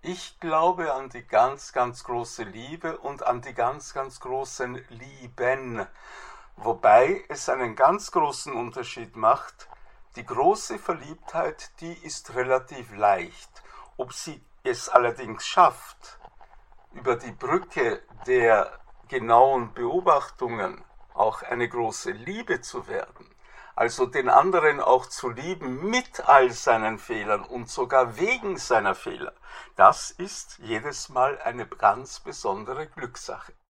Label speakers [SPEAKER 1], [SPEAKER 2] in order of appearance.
[SPEAKER 1] Ich glaube an die ganz, ganz große Liebe und an die ganz, ganz großen Lieben. Wobei es einen ganz großen Unterschied macht. Die große Verliebtheit, die ist relativ leicht. Ob sie es allerdings schafft, über die Brücke der genauen Beobachtungen auch eine große Liebe zu werden, also den anderen auch zu lieben mit all seinen Fehlern und sogar wegen seiner Fehler, das ist jedes Mal eine ganz besondere Glückssache.